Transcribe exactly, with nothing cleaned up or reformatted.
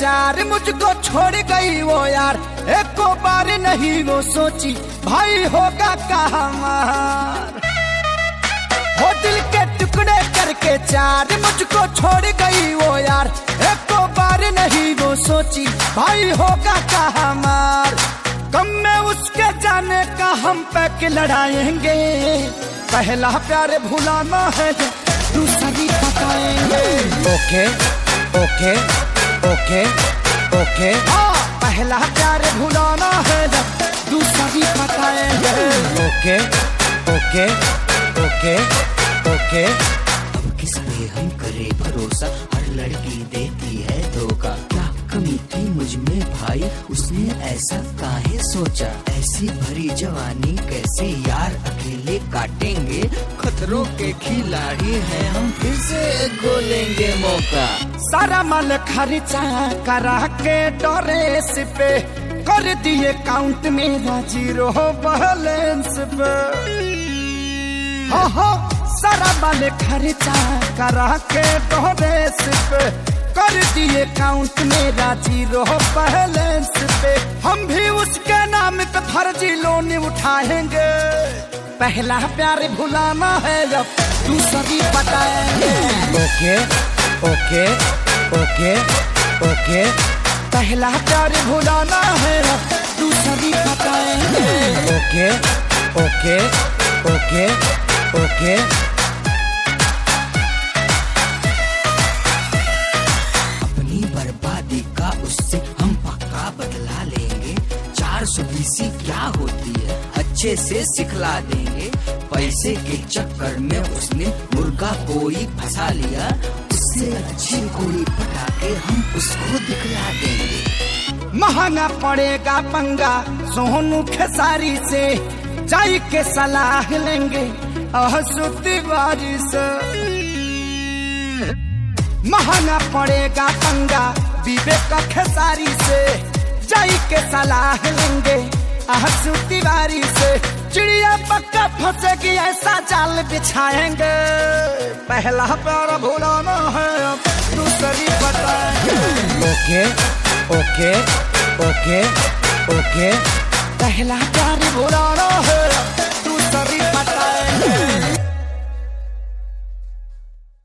चार मुझको छोड़ गई वो यार, एक को बार नहीं वो सोची भाई होगा कहाँ मार। वो दिल के टुकड़े करके चार मुझको छोड़ गई वो यार, एक को बार नहीं वो सोची भाई होगा कहाँ मार। कम में उसके जाने का हम पैक लड़ाएंगे, पहला प्यार भुलाना है दूसरी पकाएंगे। ओके ओके ओके ओके हाँ, पहला प्यार भुलाना है दूसरी पकाएंगे। ओके ओके ओके ओके अब किस पे हम करे भरोसा, हर लड़की देती है धोखा। क्या कमी थी मुझ में भाई, उसने ऐसा काहे सोचा। ऐसी भरी जवानी कैसे यार अकेले काटेंगे, खतरों के खिलाड़ी हैं हम, फिर से गोलेंगे मौका। सारा माल खर्चा करा के डोरेस पे, कर दिए काउंट मेरा जीरो बैलेंस पे। हो हो सारा माल खर्चा करा के डोरेस पे, कर दिए काउंट मेरा जीरो बैलेंस पे। हम भी उसके नाम पे फर्जी लोन उठाएंगे, पहला प्यार भुलाना है जब दूसरी बताएंगे। ओके ओके ओके ओके पहला प्यार भुलाना है दूसरी बताएंगे। ओके ओके ओके ओके अपनी बर्बादी का उससे हम पक्का बदला लेंगे। चार सौ बीसी क्या होती है अच्छे से सिखला देंगे। पैसे के चक्कर में उसने मुर्गा कोई फंसा लिया, उससे अच्छी कोई पटा के हम उसको दिखला देंगे। महंगा पड़ेगा पंगा सोनू खेसारी से, जाई के सलाह लेंगे आसुती बारी से। महंगा पड़ेगा पंगा विवेक खेसारी से, जाई के सलाह लेंगे आसुती बारी से। चिड़िया पक्का फंसेगी ऐसा जाल बिछाएंगे, पहला प्यार भुलाना है दूसरी बताएंगे। ओके ओके ओके ओके पहला प्यार भुलाना है